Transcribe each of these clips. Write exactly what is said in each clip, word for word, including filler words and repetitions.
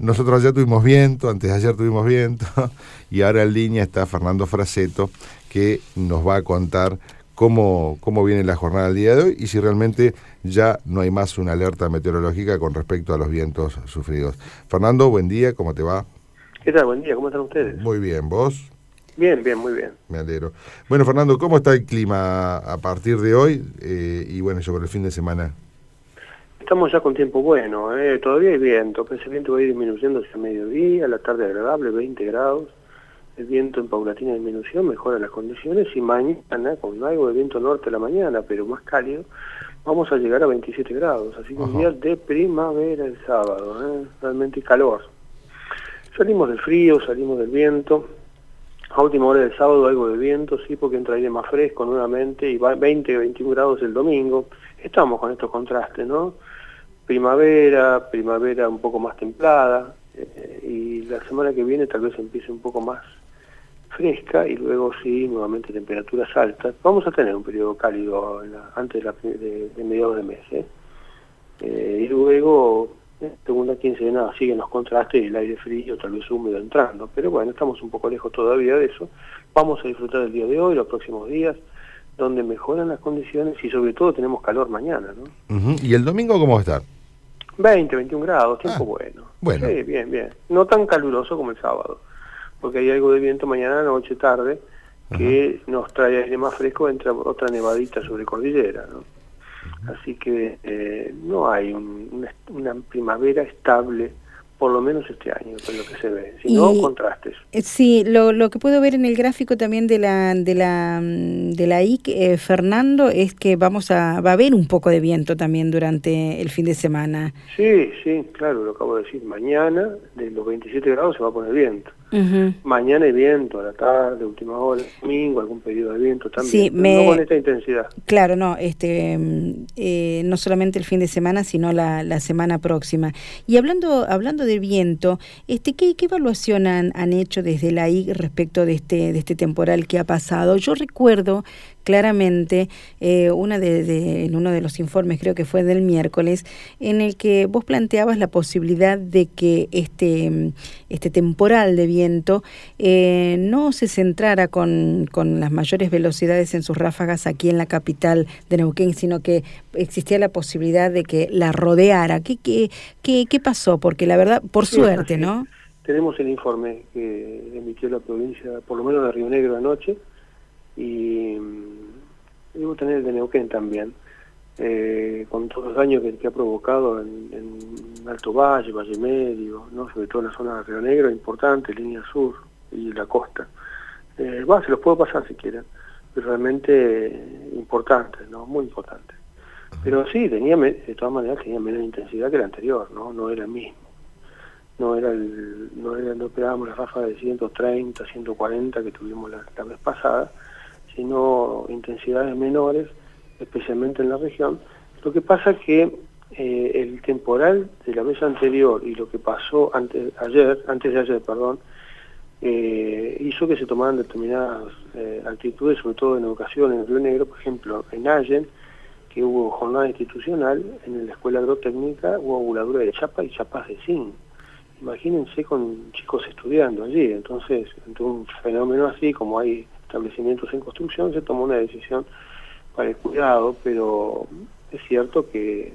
nosotros ayer tuvimos viento, antes de ayer tuvimos viento, y ahora en línea está Fernando Fraseto, que nos va a contar cómo, cómo viene la jornada del día de hoy y si realmente ya no hay más una alerta meteorológica con respecto a los vientos sufridos. Fernando, buen día, ¿cómo te va? ¿Qué tal? Buen día, ¿cómo están ustedes? Muy bien, ¿vos? Bien, bien, muy bien. Me alegro. Bueno, Fernando, ¿cómo está el clima a partir de hoy eh, y bueno, sobre el fin de semana? Estamos ya con tiempo bueno, ¿eh? Todavía hay viento, pero ese viento va a ir disminuyendo hacia mediodía, la tarde agradable, veinte grados. El viento en paulatina disminución mejora las condiciones y mañana, con algo de viento norte a la mañana, pero más cálido, vamos a llegar a veintisiete grados. Así que un día de primavera el sábado, ¿eh? Realmente calor. Salimos del frío, salimos del viento. A última hora del sábado algo de viento, sí, porque entra aire más fresco nuevamente y va veinte, veintiún grados el domingo. Estamos con estos contrastes, ¿no? Primavera, primavera un poco más templada, eh, y la semana que viene tal vez empiece un poco más fresca y luego sí, nuevamente temperaturas altas. Vamos a tener un periodo cálido en la, antes de, la, de, de mediados de mes, ¿eh? Eh, y luego... segunda quincena siguen los contrastes y el aire frío, tal vez húmedo entrando, pero bueno, estamos un poco lejos todavía de eso. Vamos a disfrutar el día de hoy, los próximos días, donde mejoran las condiciones y sobre todo tenemos calor mañana, ¿no? Uh-huh. ¿Y el domingo cómo va a estar? veinte, veintiún grados, tiempo ah, bueno. Bueno. Sí, bien, bien. No tan caluroso como el sábado, porque hay algo de viento mañana, noche, tarde, que uh-huh. nos trae aire más fresco, entra otra nevadita sobre cordillera, ¿no? Así que eh, no hay un, una, una primavera estable, por lo menos este año, por lo que se ve, sino contrastes. Sí, lo, lo que puedo ver en el gráfico también de la de la de la I C, eh, Fernando, es que vamos a va a haber un poco de viento también durante el fin de semana. Sí, sí, claro, lo acabo de decir. Mañana, de los veintisiete grados, se va a poner viento. Uh-huh. Mañana hay viento, a la tarde, última hora, domingo, algún periodo de viento también. Sí, me... no con esta intensidad. Claro, no, este, eh, no solamente el fin de semana, sino la, la semana próxima. Y hablando hablando del viento, este, ¿qué, qué evaluación han, han hecho desde la I C respecto de este de este temporal que ha pasado? Yo recuerdo claramente eh, una de, de, en uno de los informes, creo que fue del miércoles, en el que vos planteabas la posibilidad de que este, este temporal de viento eh, no se centrara con, con las mayores velocidades en sus ráfagas aquí en la capital de Neuquén, sino que existía la posibilidad de que la rodeara. ¿Qué, qué, qué, qué pasó? Porque la verdad, por sí, suerte, ¿no? Tenemos el informe que emitió la provincia, por lo menos de Río Negro anoche, y debo tener el de Neuquén también, eh, con todos los daños que, que ha provocado en, en Alto Valle, Valle Medio, ¿no? Sobre todo en la zona de Río Negro, importante, línea sur y la costa. Eh, va, se los puedo pasar si quieren, pero realmente importante, ¿no? Muy importante. Pero sí, tenía, de todas maneras tenía menos intensidad que el anterior, ¿no? No era el mismo. No era el, no era, no esperábamos la ráfaga de ciento treinta, ciento cuarenta que tuvimos la, la vez pasada, sino intensidades menores, especialmente en la región. Lo que pasa es que eh, el temporal de la vez anterior y lo que pasó antes, ayer, antes de ayer, perdón, eh, hizo que se tomaran determinadas eh, actitudes, sobre todo en educación en Río Negro, por ejemplo, en Allen, que hubo jornada institucional, en la escuela agrotécnica hubo voladura de chapa y chapas de zinc. Imagínense con chicos estudiando allí. Entonces, ante un fenómeno así, como hay establecimientos en construcción, se tomó una decisión para el cuidado, pero es cierto que,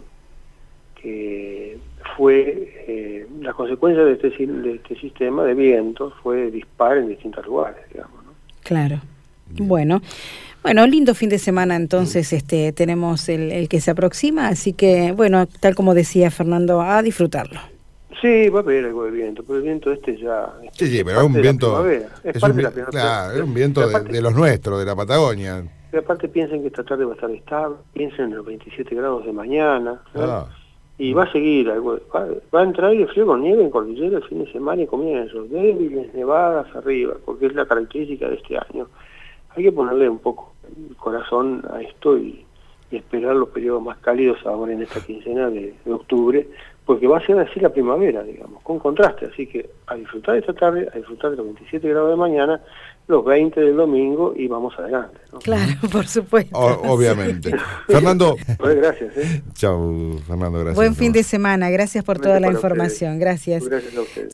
que fue eh, la consecuencia de este, de este sistema de vientos fue dispar en distintos lugares, digamos, ¿no? Claro. Bien. Bueno. Bueno, lindo fin de semana entonces este tenemos el, el que se aproxima, así que, bueno, tal como decía Fernando, a disfrutarlo. Sí, va a haber algo de viento, pero el viento este ya... Sí, sí, pero es un viento... Es, es un, claro, es un viento de, de los nuestros, de la Patagonia. Y aparte piensen que esta tarde va a estar estable, piensen en los veintisiete grados de mañana, ah. y va a seguir, algo, va, va a entrar el frío con nieve en cordillera el fin de semana y comienzos, débiles, nevadas arriba, porque es la característica de este año. Hay que ponerle un poco el corazón a esto y, y esperar los periodos más cálidos ahora en esta quincena de, de octubre, porque va a ser así la primavera, digamos, con contraste. Así que a disfrutar de esta tarde, a disfrutar de los veintisiete grados de mañana, los veinte del domingo y vamos adelante, ¿no? Claro, por supuesto. O, obviamente. Sí. Fernando. Pues gracias. ¿eh? Chao, Fernando, gracias. Buen fin de semana, gracias por toda la información. Gracias. Gracias a ustedes.